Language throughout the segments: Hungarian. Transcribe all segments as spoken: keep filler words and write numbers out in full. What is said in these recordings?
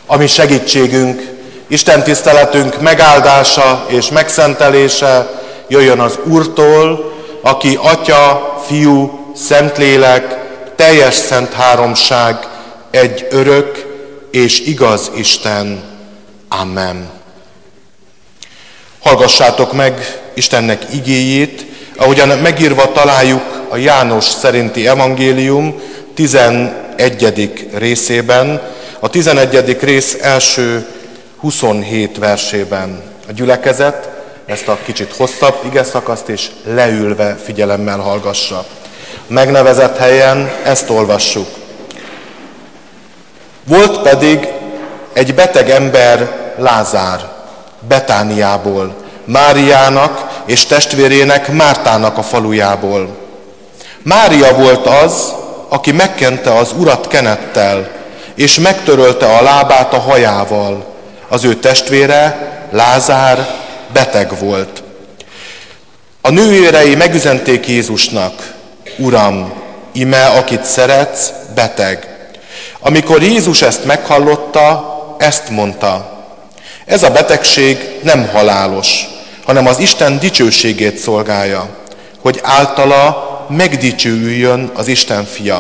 Ami segítségünk, Isten tiszteletünk megáldása és megszentelése jöjjön az Úrtól, aki Atya, Fiú, Szentlélek, teljes szent háromság, egy örök és igaz Isten. Amen. Hallgassátok meg Istennek igéjét, ahogyan megírva találjuk a János szerinti evangélium tizenegyedik részében, a tizenegyedik rész első huszonhét versében. A gyülekezet ezt a kicsit hosszabb igeszakaszt és leülve figyelemmel hallgassa. Megnevezett helyen ezt olvassuk. Volt pedig egy beteg ember, Lázár, Betániából, Máriának és testvérének Mártának a falujából. Mária volt az, aki megkente az Urat kenettel, és megtörölte a lábát a hajával. Az ő testvére, Lázár, beteg volt. A nővérei megüzenték Jézusnak: Uram, ime, akit szeretsz, beteg. Amikor Jézus ezt meghallotta, ezt mondta: ez a betegség nem halálos, hanem az Isten dicsőségét szolgálja, hogy általa megdicsőüljön az Isten fia.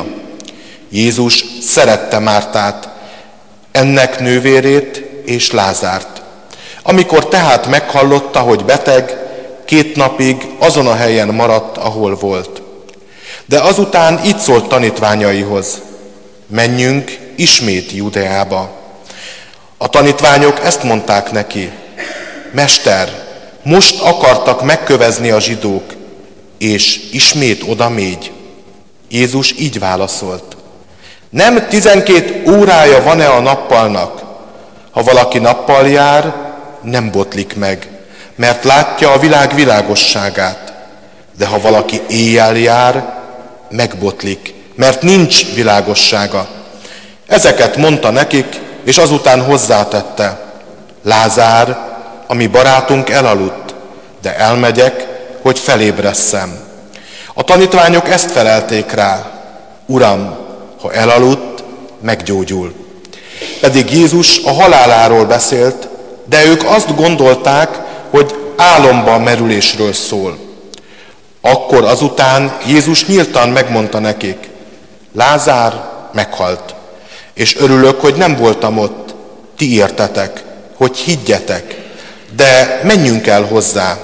Jézus szerette Mártát, ennek nővérét és Lázárt. Amikor tehát meghallotta, hogy beteg, két napig azon a helyen maradt, ahol volt. De azután így szólt tanítványaihoz: menjünk ismét Judeába. A tanítványok ezt mondták neki: Mester, most akartak megkövezni a zsidók, és ismét oda mégy. Jézus így válaszolt: nem tizenkét órája van-e a nappalnak? Ha valaki nappal jár, nem botlik meg, mert látja a világ világosságát. De ha valaki éjjel jár, megbotlik, mert nincs világossága. Ezeket mondta nekik, és azután hozzátette: Lázár, a mi barátunk elaludt, de elmegyek, hogy felébresszem. A tanítványok ezt felelték rá: Uram, ha elaludt, meggyógyul. Pedig Jézus a haláláról beszélt, de ők azt gondolták, hogy álomban merülésről szól. Akkor azután Jézus nyíltan megmondta nekik: Lázár meghalt, és örülök, hogy nem voltam ott, ti értetek, hogy higgyetek, de menjünk el hozzá.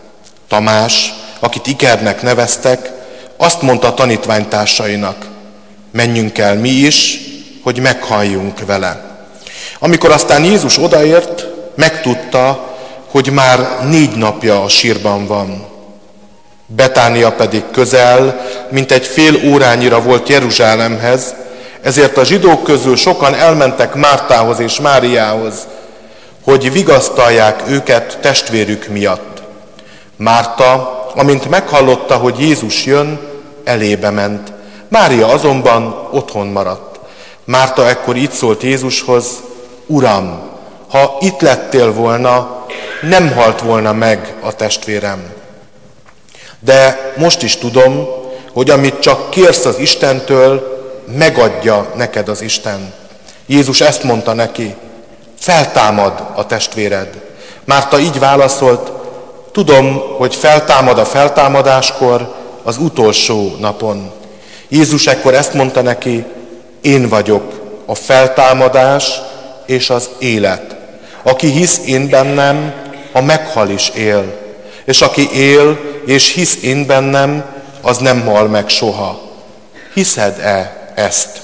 Tamás, akit Ikernek neveztek, azt mondta a tanítványtársainak: menjünk el mi is, hogy meghalljunk vele. Amikor aztán Jézus odaért, megtudta, hogy már négy napja a sírban van. Betánia pedig közel, mint egy fél órányira volt Jeruzsálemhez, ezért a zsidók közül sokan elmentek Mártához és Máriához, hogy vigasztalják őket testvérük miatt. Márta, amint meghallotta, hogy Jézus jön, elébe ment. Mária azonban otthon maradt. Márta ekkor így szólt Jézushoz: Uram, ha itt lettél volna, nem halt volna meg a testvérem. De most is tudom, hogy amit csak kérsz az Istentől, megadja neked az Isten. Jézus ezt mondta neki: feltámad a testvéred. Márta így válaszolt: tudom, hogy feltámad a feltámadáskor, az utolsó napon. Jézus ekkor ezt mondta neki: én vagyok a feltámadás és az élet. Aki hisz én bennem, a meghal is él. És aki él és hisz én bennem, az nem hal meg soha. Hiszed-e ezt?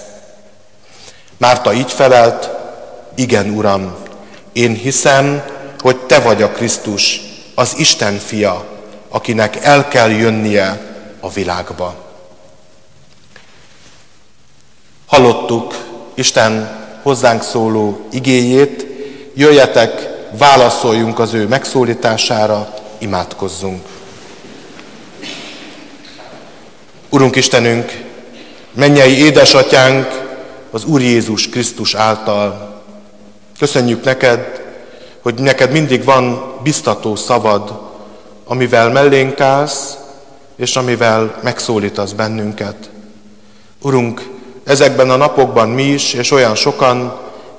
Márta így felelt: igen, Uram, én hiszem, hogy te vagy a Krisztus, az Isten fia, akinek el kell jönnie a világba. Hallottuk Isten hozzánk szóló igéjét, jöjjetek, válaszoljunk az ő megszólítására, imádkozzunk. Urunk Istenünk, mennyei édesatyánk az Úr Jézus Krisztus által. Köszönjük neked, hogy neked mindig van biztató szavad, amivel mellénk állsz, és amivel megszólítasz bennünket. Urunk, ezekben a napokban mi is, és olyan sokan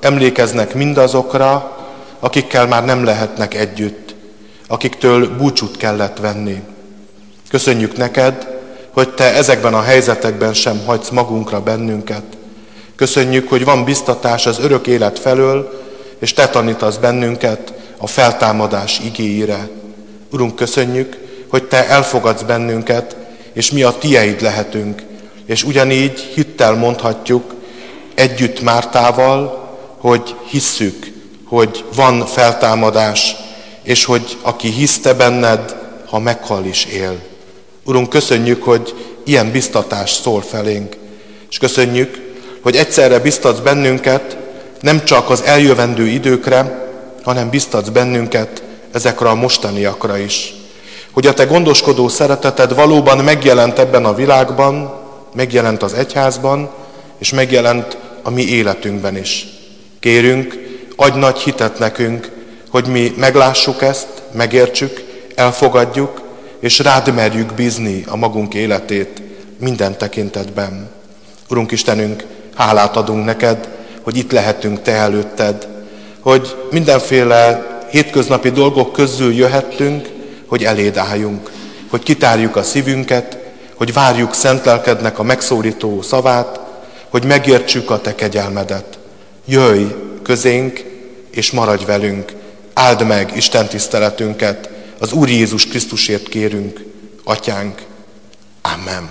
emlékeznek mindazokra, akikkel már nem lehetnek együtt, akiktől búcsút kellett venni. Köszönjük neked, hogy te ezekben a helyzetekben sem hagysz magunkra bennünket. Köszönjük, hogy van biztatás az örök élet felől, és te tanítasz bennünket a feltámadás igéire. Urunk, köszönjük, hogy te elfogadsz bennünket, és mi a tieid lehetünk, és ugyanígy hittel mondhatjuk együtt Mártával, hogy hisszük, hogy van feltámadás, és hogy aki hisz te benned, ha meghal is él. Urunk, köszönjük, hogy ilyen biztatás szól felénk, és köszönjük, hogy egyszerre biztatsz bennünket nem csak az eljövendő időkre, hanem biztatsz bennünket ezekre a mostaniakra is. Hogy a te gondoskodó szereteted valóban megjelent ebben a világban, megjelent az egyházban, és megjelent a mi életünkben is. Kérünk, adj nagy hitet nekünk, hogy mi meglássuk ezt, megértsük, elfogadjuk, és rád merjük bízni a magunk életét minden tekintetben. Urunk Istenünk, hálát adunk neked, hogy itt lehetünk te előtted, hogy mindenféle hétköznapi dolgok közül jöhettünk, hogy eléd álljunk, hogy kitárjuk a szívünket, hogy várjuk szent lelkednek a megszólító szavát, hogy megértsük a te kegyelmedet. Jöjj közénk, és maradj velünk, áld meg Isten tiszteletünket, az Úr Jézus Krisztusért kérünk, Atyánk. Amen.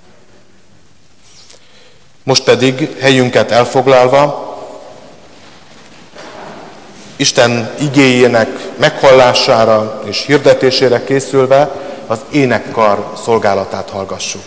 Most pedig helyünket elfoglalva, Isten igéjének meghallására és hirdetésére készülve az énekkar szolgálatát hallgassuk.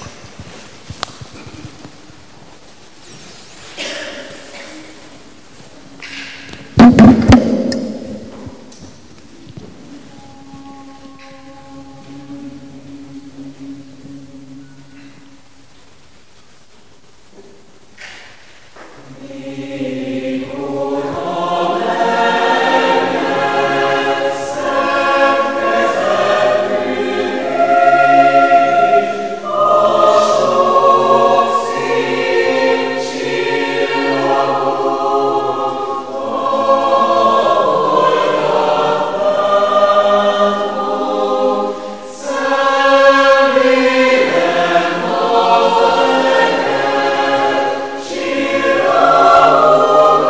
Oh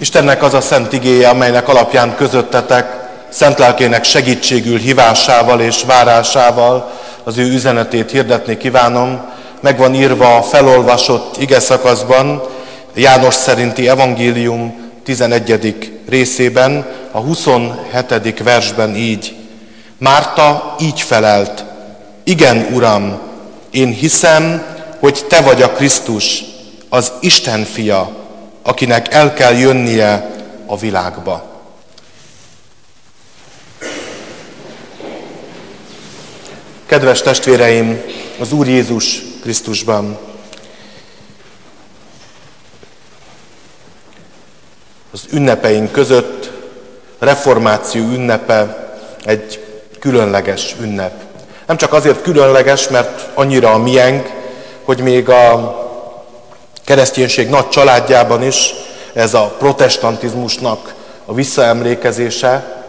Istennek az a szent igéje, amelynek alapján közöttetek, szent lelkének segítségül hívásával és várásával az ő üzenetét hirdetni kívánom. Meg van írva a felolvasott ige szakaszban, János szerinti evangélium tizenegyedik részében, a huszonhetedik versben így. Márta így felelt: igen, Uram, én hiszem, hogy te vagy a Krisztus, az Isten fia, akinek el kell jönnie a világba. Kedves testvéreim, az Úr Jézus Krisztusban, az ünnepeink között reformáció ünnepe egy különleges ünnep. Nem csak azért különleges, mert annyira a miénk, hogy még a kereszténység nagy családjában is ez a protestantizmusnak a visszaemlékezése,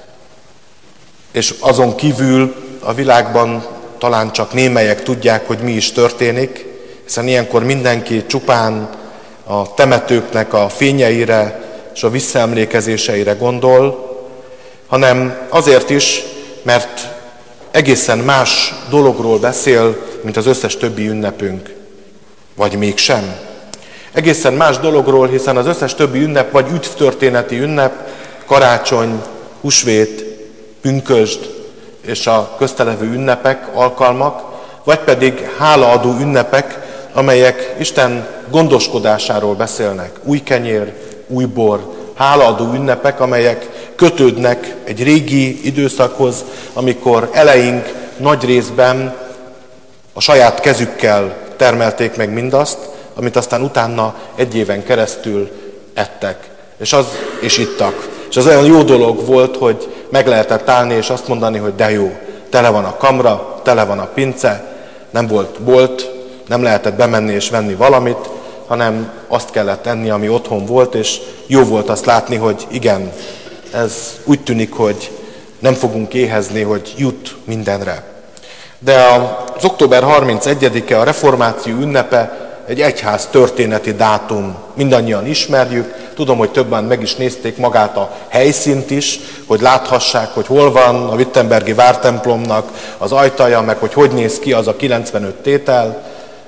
és azon kívül a világban talán csak némelyek tudják, hogy mi is történik, hiszen ilyenkor mindenki csupán a temetőknek a fényeire és a visszaemlékezéseire gondol, hanem azért is, mert egészen más dologról beszél, mint az összes többi ünnepünk. Vagy mégsem. Egészen más dologról, hiszen az összes többi ünnep vagy üdvtörténeti ünnep, karácsony, húsvét, pünkösd és a köztelevő ünnepek, alkalmak, vagy pedig hálaadó ünnepek, amelyek Isten gondoskodásáról beszélnek. Új kenyér, új bor, hálaadó ünnepek, amelyek kötődnek egy régi időszakhoz, amikor eleink nagy részben a saját kezükkel termelték meg mindazt, amit aztán utána egy éven keresztül ettek, és, az, és ittak. És az olyan jó dolog volt, hogy meg lehetett állni és azt mondani, hogy de jó, tele van a kamra, tele van a pince, nem volt bolt, nem lehetett bemenni és venni valamit, hanem azt kellett enni, ami otthon volt, és jó volt azt látni, hogy igen, ez úgy tűnik, hogy nem fogunk éhezni, hogy jut mindenre. De az október harmincegyedike, a reformáció ünnepe egy egyház történeti dátum. Mindannyian ismerjük, tudom, hogy többen meg is nézték magát a helyszínt is, hogy láthassák, hogy hol van a wittenbergi vártemplomnak az ajtaja, meg hogy hogy néz ki az a kilencvenöt tétel.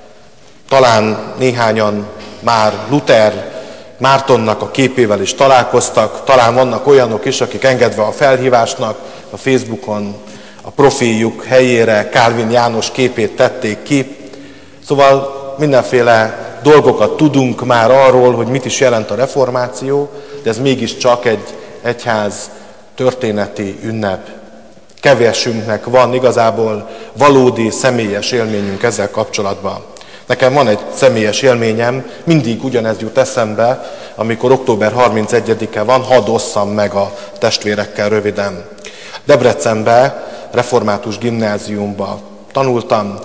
Talán néhányan már Luther, Mártonnak a képével is találkoztak, talán vannak olyanok is, akik engedve a felhívásnak a Facebookon a profiljuk helyére Kálvin János képét tették ki. Szóval mindenféle dolgokat tudunk már arról, hogy mit is jelent a reformáció, de ez mégiscsak egy egyház történeti ünnep. Kevesünknek van igazából valódi személyes élményünk ezzel kapcsolatban. Nekem van egy személyes élményem, mindig ugyanez jut eszembe, amikor október harmincegyedike van, hadd osszam meg a testvérekkel röviden. Debrecenbe, református gimnáziumba tanultam,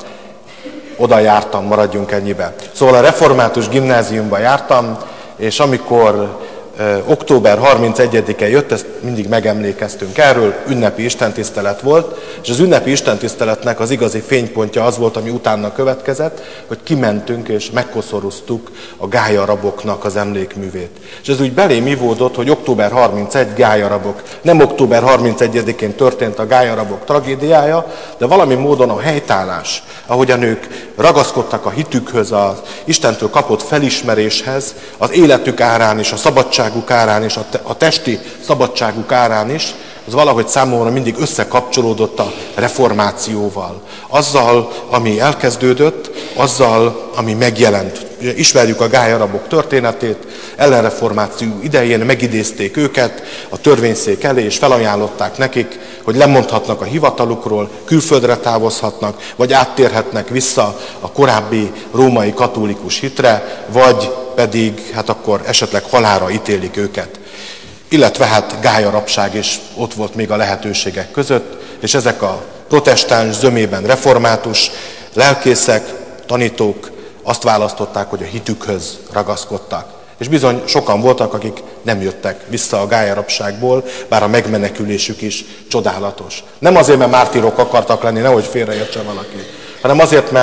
oda jártam, maradjunk ennyibe. Szóval a református gimnáziumba jártam, és amikor ö, október harmincegyedike jött, ezt mindig megemlékeztünk erről, ünnepi istentisztelet volt, és az ünnepi istentiszteletnek az igazi fénypontja az volt, ami utána következett, hogy kimentünk és megkoszorúztuk a gályaraboknak az emlékművét. És ez úgy belém ivódott, hogy október harmincegy gályarabok. Nem október harmincegyedikén történt a gályarabok tragédiája, de valami módon a helytállás, ahogyan ők ragaszkodtak a hitükhöz, az Istentől kapott felismeréshez, az életük árán is, a szabadságuk árán is, a, te- a testi szabadságuk árán is, az valahogy számomra mindig összekapcsolódott a reformációval. Azzal, ami elkezdődött, azzal, ami megjelent. Ismerjük a gályarabok történetét, ellenreformáció idején megidézték őket a törvényszék elé, és felajánlották nekik, hogy lemondhatnak a hivatalukról, külföldre távozhatnak, vagy áttérhetnek vissza a korábbi római katolikus hitre, vagy pedig hát akkor esetleg halálra ítélik őket. Illetve hát gályarabság is ott volt még a lehetőségek között, és ezek a protestáns, zömében református lelkészek, tanítók azt választották, hogy a hitükhöz ragaszkodtak. És bizony sokan voltak, akik nem jöttek vissza a gályarabságból, bár a megmenekülésük is csodálatos. Nem azért, mert mártírok akartak lenni, nehogy félreértsen valaki, hanem azért, mert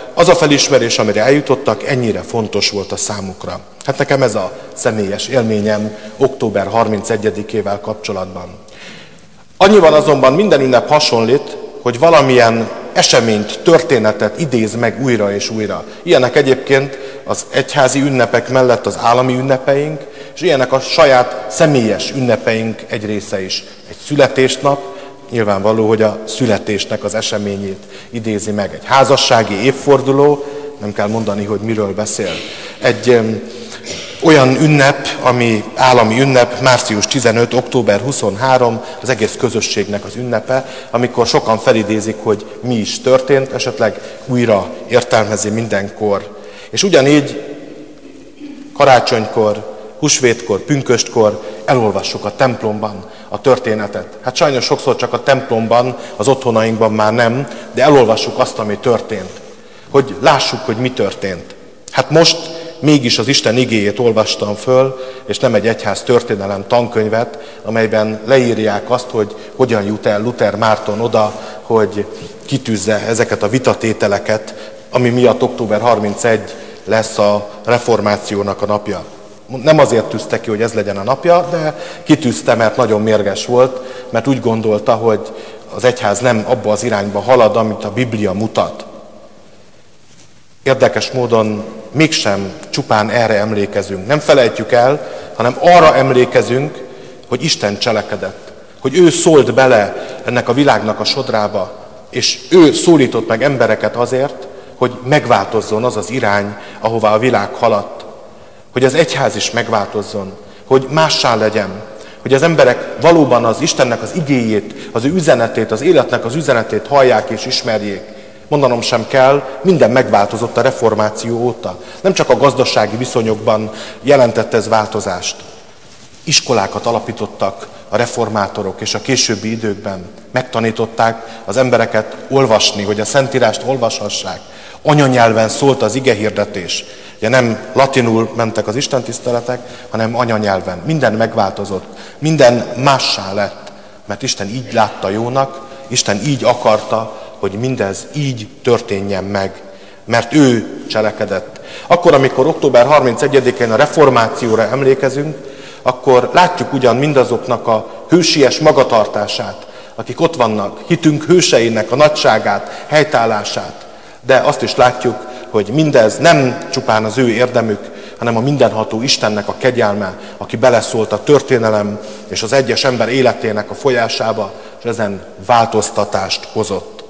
az a felismerés, amire eljutottak, ennyire fontos volt a számukra. Hát nekem ez a személyes élményem október harmincegyedikével kapcsolatban. Annyiban azonban minden ünnep hasonlít, hogy valamilyen eseményt, történetet idéz meg újra és újra. Ilyenek egyébként az egyházi ünnepek mellett az állami ünnepeink, és ilyenek a saját személyes ünnepeink egy része is. Egy születésnap, nyilvánvaló, hogy a születésnek az eseményét idézi meg. Egy házassági évforduló, nem kell mondani, hogy miről beszél. Egy öm, olyan ünnep, ami állami ünnep, március tizenötödike, október huszonharmadika, az egész közösségnek az ünnepe, amikor sokan felidézik, hogy mi is történt, esetleg újra értelmezi mindenkor. És ugyanígy karácsonykor, húsvétkor, pünköstkor elolvassuk a templomban a történetet. Hát sajnos sokszor csak a templomban, az otthonainkban már nem, de elolvassuk azt, ami történt. Hogy lássuk, hogy mi történt. Hát most mégis az Isten igéjét olvastam föl, és nem egy egyház történelem tankönyvet, amelyben leírják azt, hogy hogyan jut el Luther Márton oda, hogy kitűzze ezeket a vitatételeket, ami miatt október harmincegyedike lesz a reformációnak a napja. Nem azért tűzte ki, hogy ez legyen a napja, de kitűzte, mert nagyon mérges volt, mert úgy gondolta, hogy az egyház nem abba az irányba halad, amit a Biblia mutat. Érdekes módon mégsem csupán erre emlékezünk. Nem felejtjük el, hanem arra emlékezünk, hogy Isten cselekedett. Hogy ő szólt bele ennek a világnak a sodrába, és ő szólított meg embereket azért, hogy megváltozzon az az irány, ahová a világ haladt. Hogy az egyház is megváltozzon, hogy mássá legyen, hogy az emberek valóban az Istennek az igéjét, az ő üzenetét, az életnek az üzenetét hallják és ismerjék. Mondanom sem kell, minden megváltozott a reformáció óta. Nem csak a gazdasági viszonyokban jelentett ez változást. Iskolákat alapítottak a reformátorok, és a későbbi időkben megtanították az embereket olvasni, hogy a Szentírást olvashassák. Anyanyelven szólt az igehirdetés. Ugye nem latinul mentek az istentiszteletek, hanem anyanyelven. Minden megváltozott, minden mássá lett, mert Isten így látta jónak, Isten így akarta, hogy mindez így történjen meg, mert ő cselekedett. Akkor, amikor október harmincegyedikén a reformációra emlékezünk, akkor látjuk ugyan mindazoknak a hősies magatartását, akik ott vannak, hitünk hőseinek a nagyságát, helytállását, de azt is látjuk, hogy mindez nem csupán az ő érdemük, hanem a mindenható Istennek a kegyelme, aki beleszólt a történelem és az egyes ember életének a folyásába, és ezen változtatást hozott.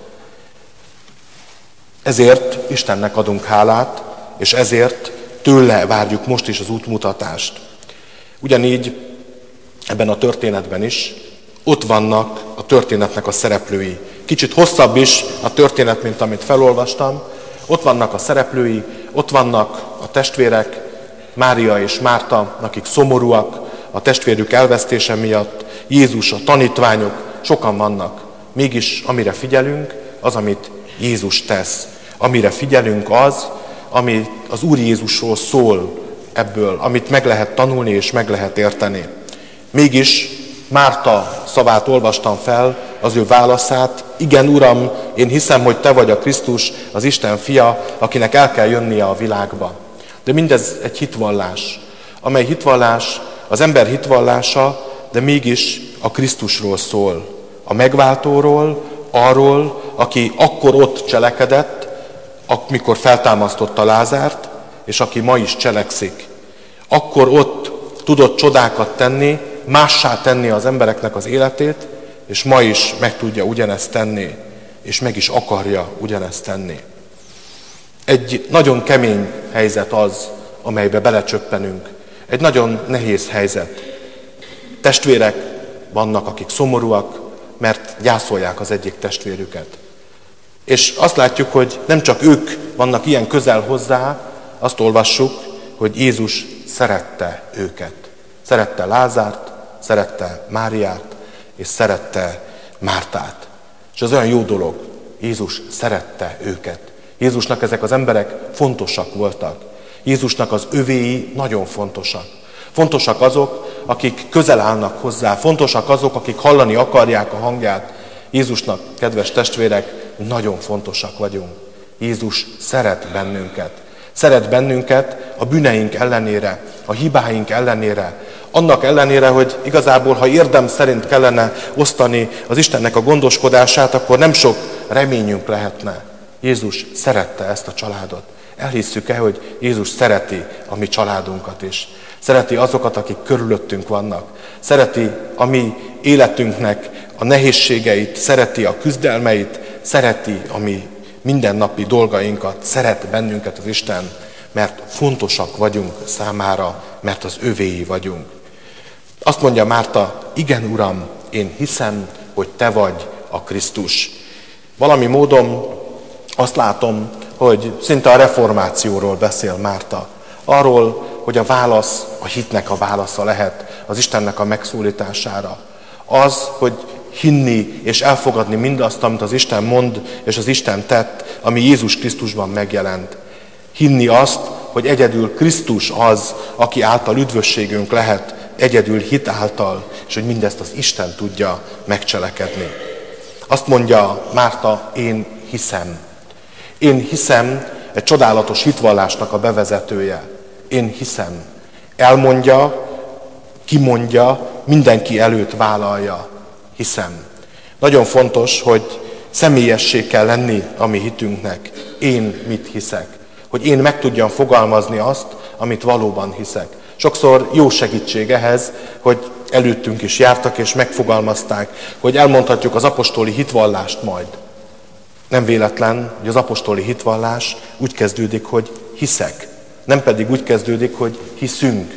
Ezért Istennek adunk hálát, és ezért tőle várjuk most is az útmutatást. Ugyanígy ebben a történetben is ott vannak a történetnek a szereplői. Kicsit hosszabb is a történet, mint amit felolvastam. Ott vannak a szereplői, ott vannak a testvérek, Mária és Márta, akik szomorúak a testvérük elvesztése miatt, Jézus, a tanítványok, sokan vannak. Mégis amire figyelünk, az, amit Jézus tesz. Amire figyelünk az, ami az Úr Jézusról szól ebből, amit meg lehet tanulni és meg lehet érteni. Mégis Márta szavát olvastam fel, az ő válaszát. Igen, Uram, én hiszem, hogy Te vagy a Krisztus, az Isten fia, akinek el kell jönnie a világba. De mindez egy hitvallás, amely hitvallás az ember hitvallása, de mégis a Krisztusról szól. A megváltóról, arról, aki akkor ott cselekedett, amikor feltámasztotta Lázárt, és aki ma is cselekszik. Akkor ott tudott csodákat tenni, mássá tenni az embereknek az életét, és ma is meg tudja ugyanezt tenni, és meg is akarja ugyanezt tenni. Egy nagyon kemény helyzet az, amelybe belecsöppenünk. Egy nagyon nehéz helyzet. Testvérek vannak, akik szomorúak, mert gyászolják az egyik testvérüket. És azt látjuk, hogy nem csak ők vannak ilyen közel hozzá, azt olvassuk, hogy Jézus szerette őket. Szerette Lázárt, szerette Máriát, és szerette Mártát. És ez olyan jó dolog. Jézus szerette őket. Jézusnak ezek az emberek fontosak voltak. Jézusnak az övéi nagyon fontosak. Fontosak azok, akik közel állnak hozzá. Fontosak azok, akik hallani akarják a hangját. Jézusnak, kedves testvérek, nagyon fontosak vagyunk. Jézus szeret bennünket. Szeret bennünket a bűneink ellenére, a hibáink ellenére, annak ellenére, hogy igazából, ha érdem szerint kellene osztani az Istennek a gondoskodását, akkor nem sok reményünk lehetne. Jézus szerette ezt a családot. Elhisszük-e, hogy Jézus szereti a mi családunkat is. Szereti azokat, akik körülöttünk vannak. Szereti a mi életünknek a nehézségeit, szereti a küzdelmeit, szereti a mi mindennapi dolgainkat, szeret bennünket az Isten, mert fontosak vagyunk számára, mert az övéi vagyunk. Azt mondja Márta, igen, Uram, én hiszem, hogy Te vagy a Krisztus. Valami módon azt látom, hogy szinte a reformációról beszél Márta. Arról, hogy a válasz, a hitnek a válasza lehet az Istennek a megszólítására. Az, hogy hinni és elfogadni mindazt, amit az Isten mond és az Isten tett, ami Jézus Krisztusban megjelent. Hinni azt, hogy egyedül Krisztus az, aki által üdvösségünk lehet, egyedül hit által, és hogy mindezt az Isten tudja megcselekedni. Azt mondja Márta, én hiszem. Én hiszem, egy csodálatos hitvallásnak a bevezetője. Én hiszem. Elmondja, kimondja, mindenki előtt vállalja. Hiszem. Nagyon fontos, hogy személyessé kell lenni a mi hitünknek. Én mit hiszek. Hogy én meg tudjam fogalmazni azt, amit valóban hiszek. Sokszor jó segítség ehhez, hogy előttünk is jártak és megfogalmazták, hogy elmondhatjuk az apostoli hitvallást majd. Nem véletlen, hogy az apostoli hitvallás úgy kezdődik, hogy hiszek. Nem pedig úgy kezdődik, hogy hiszünk.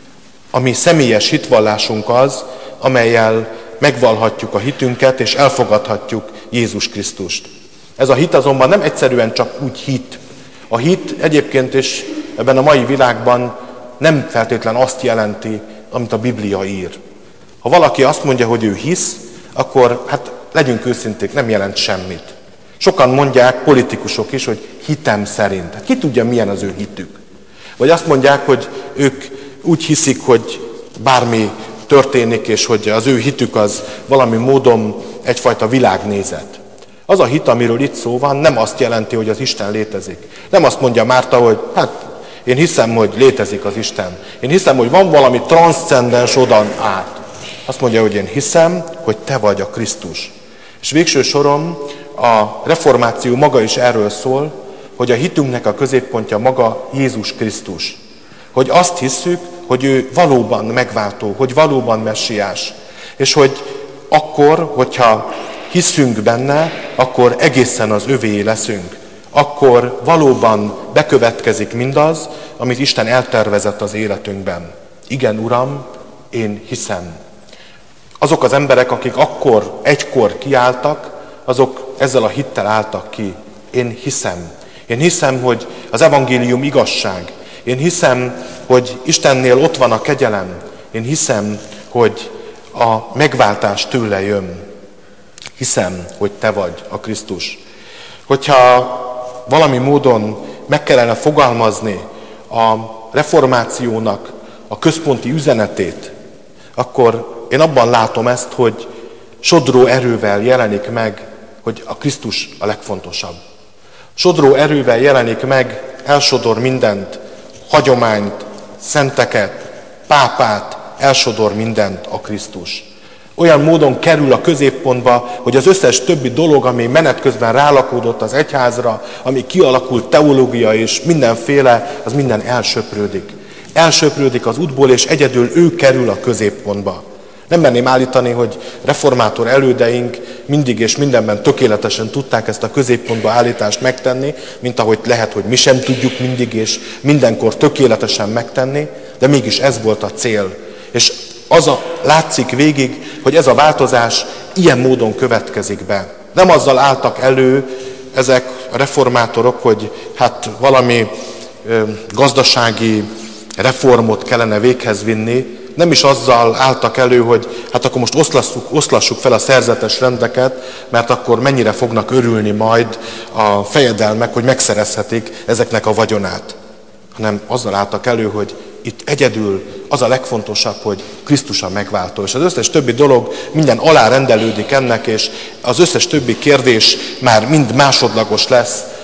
A mi személyes hitvallásunk az, amellyel megvallhatjuk a hitünket és elfogadhatjuk Jézus Krisztust. Ez a hit azonban nem egyszerűen csak úgy hit. A hit egyébként is ebben a mai világban nem feltétlen azt jelenti, amit a Biblia ír. Ha valaki azt mondja, hogy ő hisz, akkor hát legyünk őszinték, nem jelent semmit. Sokan mondják, politikusok is, hogy hitem szerint. Hát ki tudja, milyen az ő hitük? Vagy azt mondják, hogy ők úgy hiszik, hogy bármi történik, és hogy az ő hitük az valami módon egyfajta világnézet. Az a hit, amiről itt szó van, nem azt jelenti, hogy az Isten létezik. Nem azt mondja Márta, hogy hát én hiszem, hogy létezik az Isten. Én hiszem, hogy van valami transzcendens odan át. Azt mondja, hogy én hiszem, hogy Te vagy a Krisztus. És végső soron a reformáció maga is erről szól, hogy a hitünknek a középpontja maga Jézus Krisztus. Hogy azt hisszük, hogy ő valóban megváltó, hogy valóban messiás. És hogy akkor, hogyha hiszünk benne, akkor egészen az övéi leszünk. Akkor valóban bekövetkezik mindaz, amit Isten eltervezett az életünkben. Igen, Uram, én hiszem. Azok az emberek, akik akkor, egykor kiálltak, azok ezzel a hittel álltak ki. Én hiszem. Én hiszem, hogy az evangélium igazság. Én hiszem, hogy Istennél ott van a kegyelem. Én hiszem, hogy a megváltás tőle jön. Hiszem, hogy Te vagy a Krisztus. Hogyha valami módon meg kellene fogalmazni a reformációnak a központi üzenetét, akkor én abban látom ezt, hogy sodró erővel jelenik meg, hogy a Krisztus a legfontosabb. Sodró erővel jelenik meg, elsodor mindent, hagyományt, szenteket, pápát, elsodor mindent a Krisztus. Olyan módon kerül a középpontba, hogy az összes többi dolog, ami menet közben rálakódott az egyházra, ami kialakult teológia és mindenféle, az minden elsöprődik. Elsöprődik az útból, és egyedül ő kerül a középpontba. Nem merném állítani, hogy reformátor elődeink mindig és mindenben tökéletesen tudták ezt a középpontba állítást megtenni, mint ahogy lehet, hogy mi sem tudjuk mindig és mindenkor tökéletesen megtenni, de mégis ez volt a cél. És az a, látszik végig, hogy ez a változás ilyen módon következik be. Nem azzal álltak elő ezek a reformátorok, hogy hát valami ö, gazdasági reformot kellene véghez vinni, nem is azzal álltak elő, hogy hát akkor most oszlasszuk, oszlassuk fel a szerzetes rendeket, mert akkor mennyire fognak örülni majd a fejedelmek, hogy megszerezhetik ezeknek a vagyonát. Hanem azzal álltak elő, hogy itt egyedül az a legfontosabb, hogy Krisztus a megváltó. És az összes többi dolog minden alárendelődik ennek, és az összes többi kérdés már mind másodlagos lesz,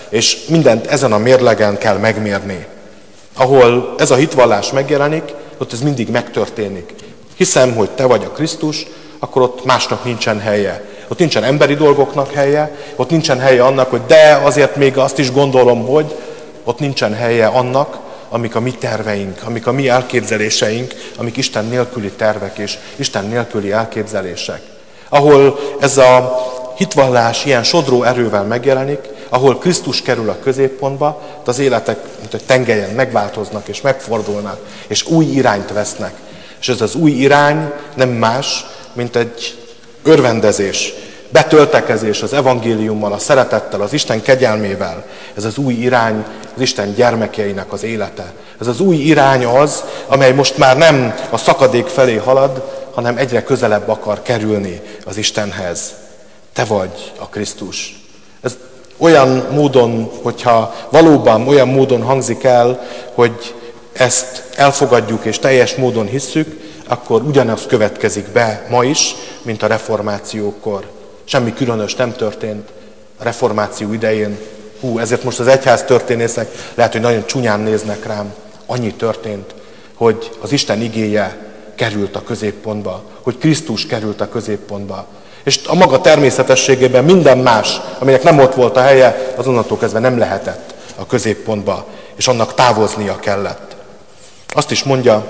és mindent ezen a mérlegen kell megmérni. Ahol ez a hitvallás megjelenik, ott ez mindig megtörténik. Hiszem, hogy te vagy a Krisztus, akkor ott másnak nincsen helye. Ott nincsen emberi dolgoknak helye, ott nincsen helye annak, hogy de azért még azt is gondolom, hogy ott nincsen helye annak, amik a mi terveink, amik a mi elképzeléseink, amik Isten nélküli tervek és Isten nélküli elképzelések. Ahol ez a hitvallás ilyen sodró erővel megjelenik, ahol Krisztus kerül a középpontba, az életek, mint egy tengelyen megváltoznak és megfordulnak, és új irányt vesznek. És ez az új irány nem más, mint egy örvendezés, betöltekezés az evangéliummal, a szeretettel, az Isten kegyelmével. Ez az új irány az Isten gyermekeinek az élete. Ez az új irány az, amely most már nem a szakadék felé halad, hanem egyre közelebb akar kerülni az Istenhez. Te vagy a Krisztus. Ez olyan módon, hogyha valóban olyan módon hangzik el, hogy ezt elfogadjuk és teljes módon hisszük, akkor ugyanaz következik be ma is, mint a reformációkor. Semmi különös nem történt a reformáció idején. Hú, ezért most az egyház történészek lehet, hogy nagyon csúnyán néznek rám. Annyi történt, hogy az Isten igéje került a középpontba, hogy Krisztus került a középpontba. És a maga természetességében minden más, aminek nem ott volt a helye, azonnantól kezdve nem lehetett a középpontba, és annak távoznia kellett. Azt is mondja,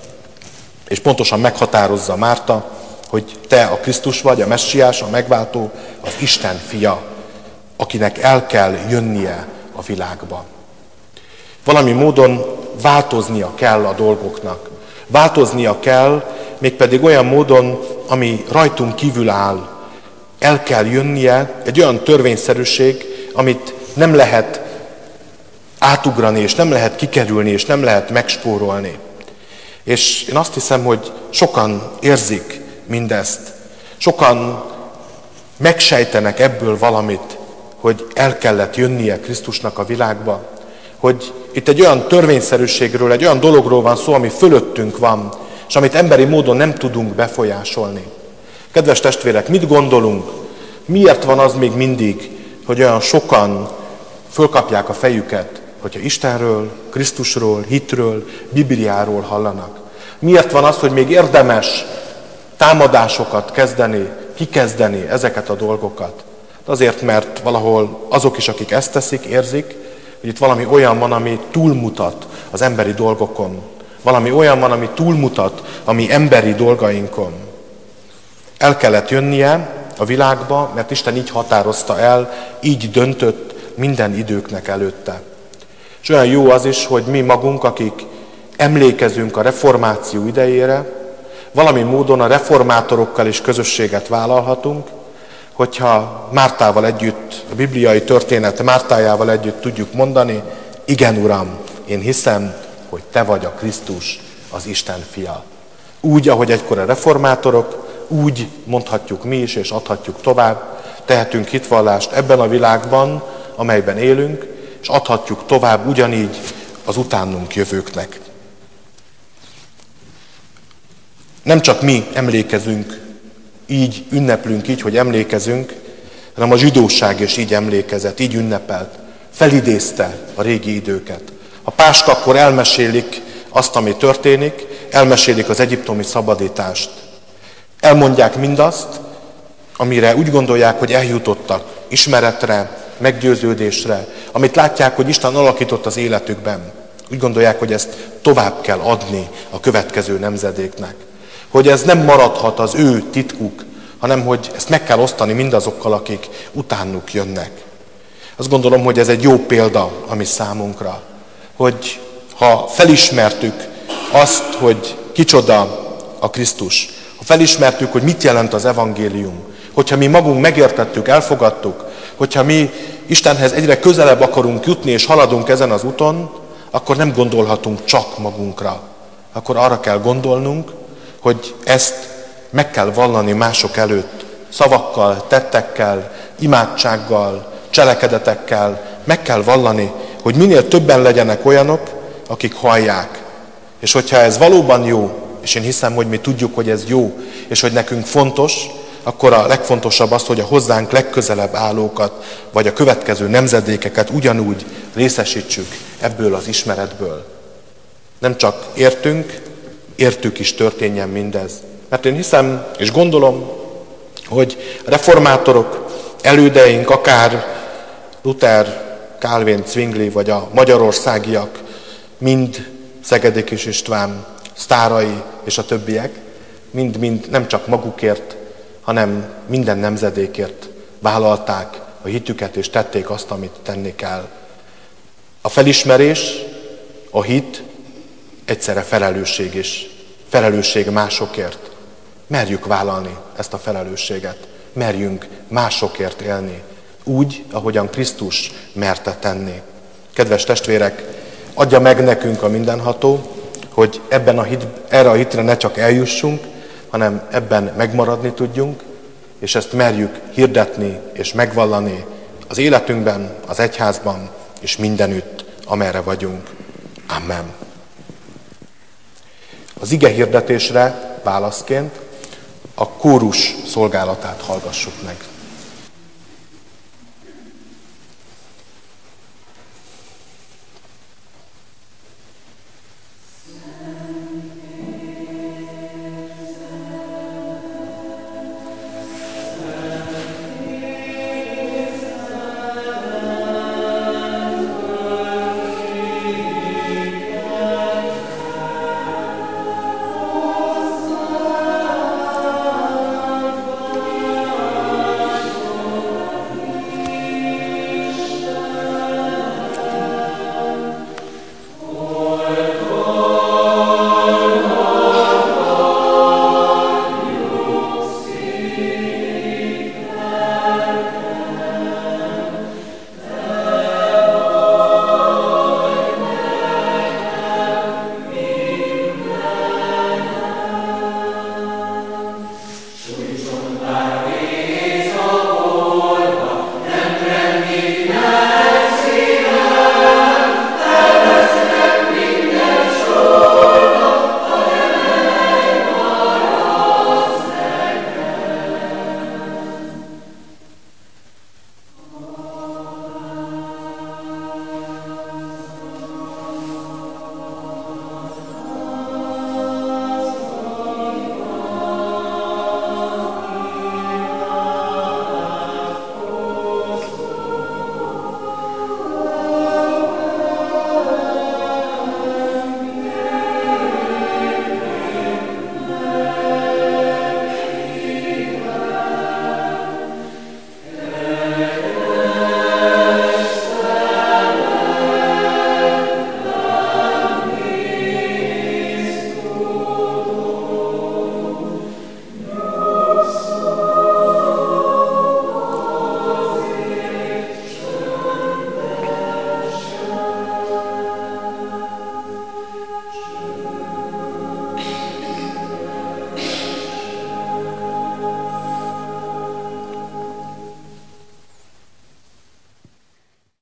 és pontosan meghatározza Márta, hogy te a Krisztus vagy, a Messiás, a megváltó, az Isten fia, akinek el kell jönnie a világba. Valami módon változnia kell a dolgoknak. Változnia kell, mégpedig olyan módon, ami rajtunk kívül áll. El kell jönnie egy olyan törvényszerűség, amit nem lehet átugrani, és nem lehet kikerülni, és nem lehet megspórolni. És én azt hiszem, hogy sokan érzik mindezt. Sokan megsejtenek ebből valamit, hogy el kellett jönnie Krisztusnak a világba. Hogy itt egy olyan törvényszerűségről, egy olyan dologról van szó, ami fölöttünk van, és amit emberi módon nem tudunk befolyásolni. Kedves testvérek, mit gondolunk? Miért van az még mindig, hogy olyan sokan fölkapják a fejüket, hogyha Istenről, Krisztusról, hitről, Bibliáról hallanak? Miért van az, hogy még érdemes támadásokat kezdeni, kikezdeni ezeket a dolgokat? Azért, mert valahol azok is, akik ezt teszik, érzik, hogy itt valami olyan van, ami túlmutat az emberi dolgokon. Valami olyan van, ami túlmutat a mi emberi dolgainkon. El kellett jönnie a világba, mert Isten így határozta el, így döntött minden időknek előtte. És olyan jó az is, hogy mi magunk, akik emlékezünk a reformáció idejére, valami módon a reformátorokkal is közösséget vállalhatunk, hogyha Mártával együtt, a bibliai történet Mártájával együtt tudjuk mondani, igen, Uram, én hiszem, hogy te vagy a Krisztus, az Isten fia. Úgy, ahogy egykor a reformátorok, úgy mondhatjuk mi is, és adhatjuk tovább, tehetünk hitvallást ebben a világban, amelyben élünk, és adhatjuk tovább ugyanígy az utánunk jövőknek. Nem csak mi emlékezünk, így ünneplünk, így, hogy emlékezünk, hanem a zsidóság is így emlékezett, így ünnepelt. Felidézte a régi időket. A páskakor elmesélik azt, ami történik, elmesélik az egyiptomi szabadítást. Elmondják mindazt, amire úgy gondolják, hogy eljutottak ismeretre, meggyőződésre, amit látják, hogy Isten alakított az életükben. Úgy gondolják, hogy ezt tovább kell adni a következő nemzedéknek. Hogy ez nem maradhat az ő titkuk, hanem hogy ezt meg kell osztani mindazokkal, akik utánuk jönnek. Azt gondolom, hogy ez egy jó példa a mi számunkra, hogy ha felismertük azt, hogy kicsoda a Krisztus, ha felismertük, hogy mit jelent az evangélium, hogyha mi magunk megértettük, elfogadtuk, hogyha mi Istenhez egyre közelebb akarunk jutni és haladunk ezen az úton, akkor nem gondolhatunk csak magunkra. Akkor arra kell gondolnunk, hogy ezt meg kell vallani mások előtt, szavakkal, tettekkel, imádsággal, cselekedetekkel, meg kell vallani, hogy minél többen legyenek olyanok, akik hallják. És hogyha ez valóban jó, és én hiszem, hogy mi tudjuk, hogy ez jó, és hogy nekünk fontos, akkor a legfontosabb az, hogy a hozzánk legközelebb állókat, vagy a következő nemzedékeket ugyanúgy részesítsük ebből az ismeretből. Nem csak értünk, értük is történjen mindez. Mert én hiszem és gondolom, hogy reformátorok, elődeink, akár Luther, Calvin, Zwingli, vagy a magyarországiak, mind Szegedi Kis István, sztárai és a többiek, mind-mind nem csak magukért, hanem minden nemzedékért vállalták a hitüket és tették azt, amit tenni kell. A felismerés, a hit egyszerre felelősség is. Felelősség másokért. Merjük vállalni ezt a felelősséget. Merjünk másokért élni. Úgy, ahogyan Krisztus merte tenni. Kedves testvérek, adja meg nekünk a mindenható, hogy ebben a hit, erre a hitre ne csak eljussunk, hanem ebben megmaradni tudjunk, és ezt merjük hirdetni és megvallani az életünkben, az egyházban, és mindenütt, amerre vagyunk. Amen. Az ige hirdetésre válaszként a kórus szolgálatát hallgassuk meg.